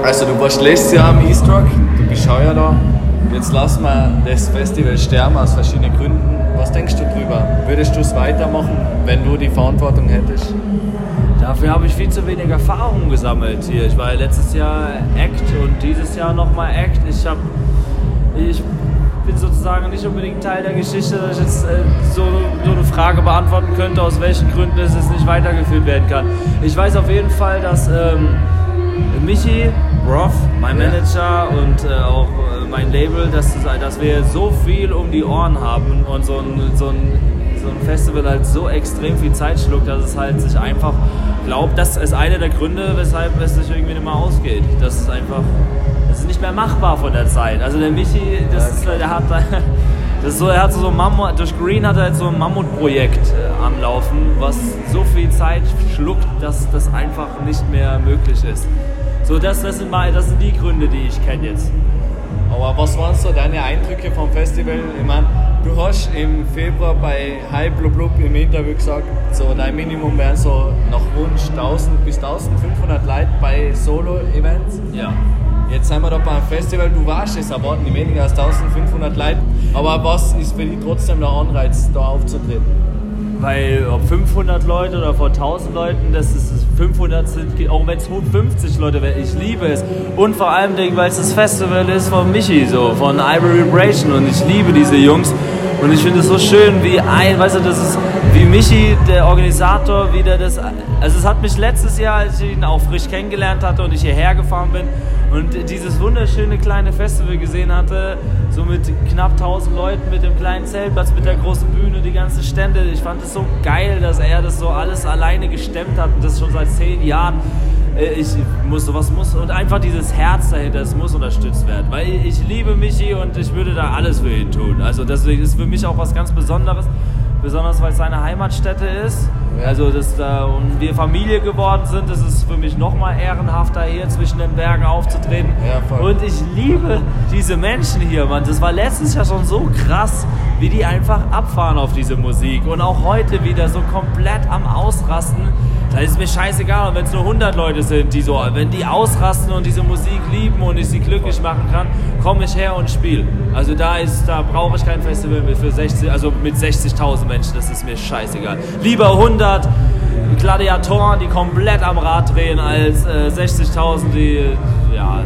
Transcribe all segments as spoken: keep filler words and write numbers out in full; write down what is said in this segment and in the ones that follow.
Also du warst letztes Jahr am East Rock, du bist heuer da. Jetzt lassen wir das Festival sterben aus verschiedenen Gründen. Was denkst du drüber? Würdest du es weitermachen, wenn du die Verantwortung hättest? Dafür habe ich viel zu wenig Erfahrung gesammelt hier. Ich war ja letztes Jahr Act und dieses Jahr nochmal Act. Ich, hab, ich bin sozusagen nicht unbedingt Teil der Geschichte, dass ich jetzt äh, so, so eine Frage beantworten könnte, aus welchen Gründen es nicht weitergeführt werden kann. Ich weiß auf jeden Fall, dass ähm, Michi, Roth, mein Manager und äh, auch äh, mein Label, dass, dass wir so viel um die Ohren haben und so ein, so ein, so ein Festival halt so extrem viel Zeit schluckt, dass es halt sich einfach glaubt, das ist einer der Gründe, weshalb es sich irgendwie nicht mehr ausgeht. Das ist einfach, das ist nicht mehr machbar von der Zeit. Also der Michi, das ist, der hat das ist so, er hat so ein Mammut, durch Green hat er jetzt so ein Mammutprojekt äh, am Laufen, was so viel Zeit schluckt, dass das einfach nicht mehr möglich ist. So, das, das, sind, mal, das sind die Gründe, die ich kenne jetzt. Aber was waren so deine Eindrücke vom Festival? Ich meine, du hast im Februar bei Hi Blub Blub im Interview gesagt, so dein Minimum wären so nach Wunsch tausend bis eintausendfünfhundert Leute bei Solo-Events. Ja. Jetzt sind wir da beim Festival, du weißt, es erwarten nicht weniger als eintausendfünfhundert Leute. Aber was ist für dich trotzdem der Anreiz, da aufzutreten? Weil ob fünfhundert Leute oder vor tausend Leuten, das ist fünfhundert sind, auch wenn es fünfzig Leute wären, ich liebe es. Und vor allem, weil es das Festival ist von Michi, so, von Ivory Vibration, und ich liebe diese Jungs. Und ich finde es so schön, wie ein, weißt du, das ist wie Michi, der Organisator, wie der das, also es hat mich letztes Jahr, als ich ihn auch frisch kennengelernt hatte und ich hierher gefahren bin und dieses wunderschöne kleine Festival gesehen hatte, so mit knapp tausend Leuten, mit dem kleinen Zeltplatz, mit der großen Bühne, die ganzen Stände. Ich fand es so geil, dass er das so alles alleine gestemmt hat und das schon seit zehn Jahren. Ich muss sowas muss und einfach dieses Herz dahinter, es muss unterstützt werden, weil ich liebe Michi und ich würde da alles für ihn tun. Also deswegen ist für mich auch was ganz Besonderes, besonders weil es seine Heimatstätte ist. Also dass da und wir Familie geworden sind, das ist für mich noch mal ehrenhafter, hier zwischen den Bergen aufzutreten. Ja, und ich liebe diese Menschen hier, Mann. Das war letztes Jahr schon so krass, wie die einfach abfahren auf diese Musik und auch heute wieder so komplett am Ausrasten. Da ist mir scheißegal, wenn es nur hundert Leute sind, die so, wenn die ausrasten und diese Musik lieben und ich sie glücklich machen kann, komme ich her und spiele. Also da ist, da brauche ich kein Festival mit für sechzig, also mit sechzigtausend Menschen, das ist mir scheißegal. Lieber hundert Gladiatoren, die komplett am Rad drehen, als äh, sechzigtausend, die, ja.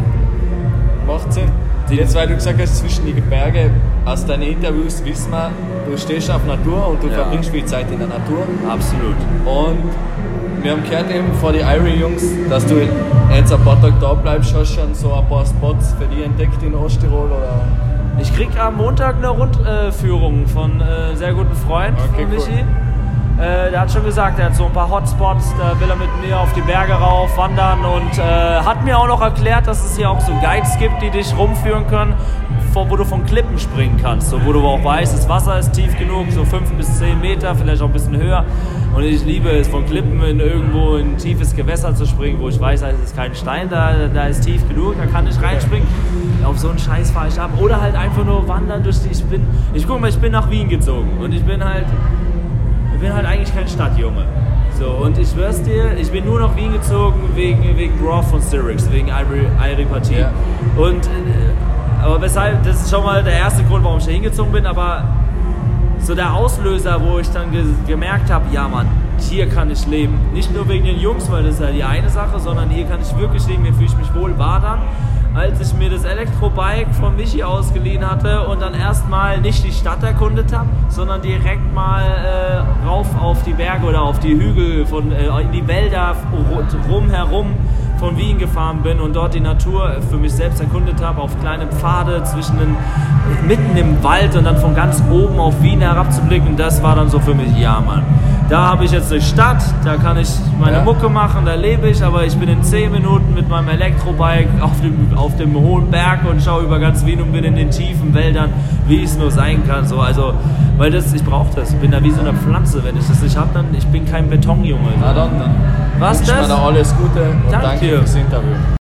Macht Sinn. Jetzt, weil du gesagt hast, zwischen die Berge, aus deinen Interviews wissen wir, du stehst auf Natur und du ja. verbringst viel Zeit in der Natur. Absolut. Und wir haben gehört eben vor die Irie-Jungs, dass du jetzt ein paar Tage da bleibst. Hast du schon so ein paar Spots für dich entdeckt in Osttirol? Oder? Ich krieg am Montag eine Rundführung von einem sehr guten Freund okay, von Michi. Cool. Äh, der hat schon gesagt, er hat so ein paar Hotspots, da will er mit mir auf die Berge rauf wandern und äh, hat mir auch noch erklärt, dass es hier auch so Guides gibt, die dich rumführen können, wo du von Klippen springen kannst, so, wo du auch weißt, das Wasser ist tief genug, so fünf bis zehn Meter, vielleicht auch ein bisschen höher. Und ich liebe es, von Klippen in irgendwo in ein tiefes Gewässer zu springen, wo ich weiß, da ist kein Stein, da, da ist tief genug, da kann ich reinspringen. Auf so einen Scheiß fahre ich ab. Oder halt einfach nur wandern durch die, ich bin, ich guck mal, ich bin nach Wien gezogen und ich bin halt, ich bin halt eigentlich kein Stadtjunge. So, und ich schwör's dir, ich bin nur nach Wien gezogen wegen, wegen Roth von Syrinx, wegen Ivory Partie. Ja. Und, aber weshalb, das ist schon mal der erste Grund, warum ich da hingezogen bin, aber so der Auslöser, wo ich dann ge- gemerkt habe, ja Mann, hier kann ich leben. Nicht nur wegen den Jungs, weil das ist ja die eine Sache, sondern hier kann ich wirklich leben, hier fühle ich mich wohl, war dann, als ich mir das Elektrobike von Michi ausgeliehen hatte und dann erstmal nicht die Stadt erkundet habe, sondern direkt mal äh, rauf auf die Berge oder auf die Hügel, von, äh, in die Wälder rumherum von Wien gefahren bin und dort die Natur für mich selbst erkundet habe, auf kleine Pfade zwischen den, mitten im Wald und dann von ganz oben auf Wien herabzublicken, das war dann so für mich, ja Mann. Da habe ich jetzt eine Stadt, da kann ich meine ja. Mucke machen, da lebe ich, aber ich bin in zehn Minuten mit meinem Elektrobike auf dem, auf dem hohen Berg und schaue über ganz Wien und bin in den tiefen Wäldern, wie es nur sein kann. So, also, weil das, ich brauche das, ich bin da wie so eine Pflanze, wenn ich das nicht habe, dann, ich bin kein Betonjunge. Na dann, dann. Was das? Ich wünsche mir da alles Gute und danke, danke fürs Interview.